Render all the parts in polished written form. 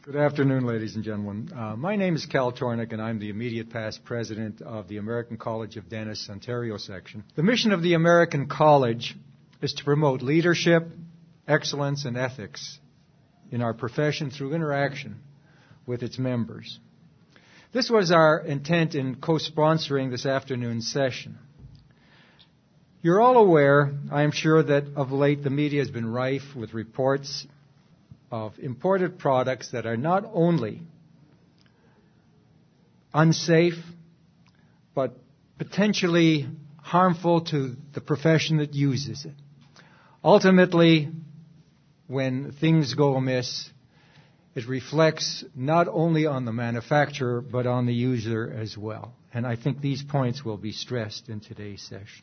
Good afternoon, ladies and gentlemen. My name is Cal Tornick, and I'm the immediate past president of the American College of Dentists Ontario section. The mission of the American College is to promote leadership, excellence, and ethics in our profession through interaction with its members. This was our intent in co-sponsoring this afternoon's session. You're all aware, I am sure, that of late the media has been rife with reports of imported products that are not only unsafe, but potentially harmful to the profession that uses it. Ultimately, when things go amiss, it reflects not only on the manufacturer, but on the user as well. And I think these points will be stressed in today's session.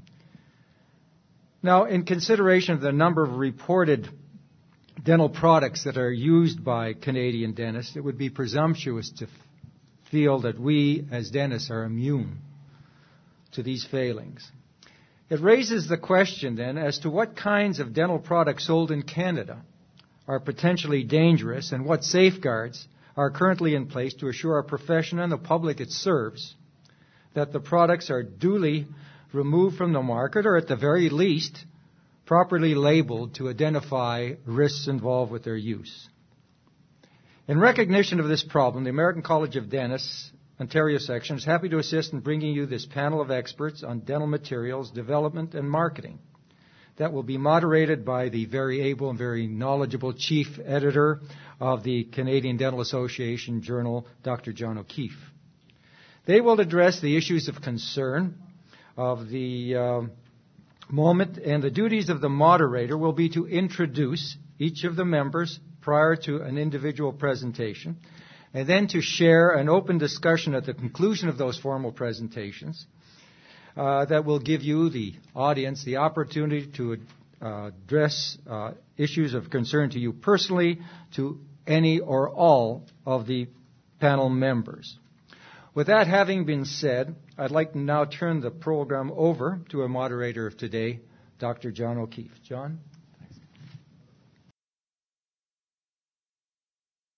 Now, in consideration of the number of reported dental products that are used by Canadian dentists, it would be presumptuous to feel that we as dentists are immune to these failings. It raises the question then as to what kinds of dental products sold in Canada are potentially dangerous and what safeguards are currently in place to assure our profession and the public it serves that the products are duly removed from the market, or at the very least properly labeled to identify risks involved with their use. In recognition of this problem, the American College of Dentists Ontario section is happy to assist in bringing you this panel of experts on dental materials development and marketing that will be moderated by the very able and very knowledgeable chief editor of the Canadian Dental Association Journal, Dr. John O'Keefe. They will address the issues of concern of the moment, and the duties of the moderator will be to introduce each of the members prior to an individual presentation, and then to share an open discussion at the conclusion of those formal presentations that will give you, the audience, the opportunity to address issues of concern to you personally, to any or all of the panel members. With that having been said, I'd like to now turn the program over to a moderator of today, Dr. John O'Keefe. John?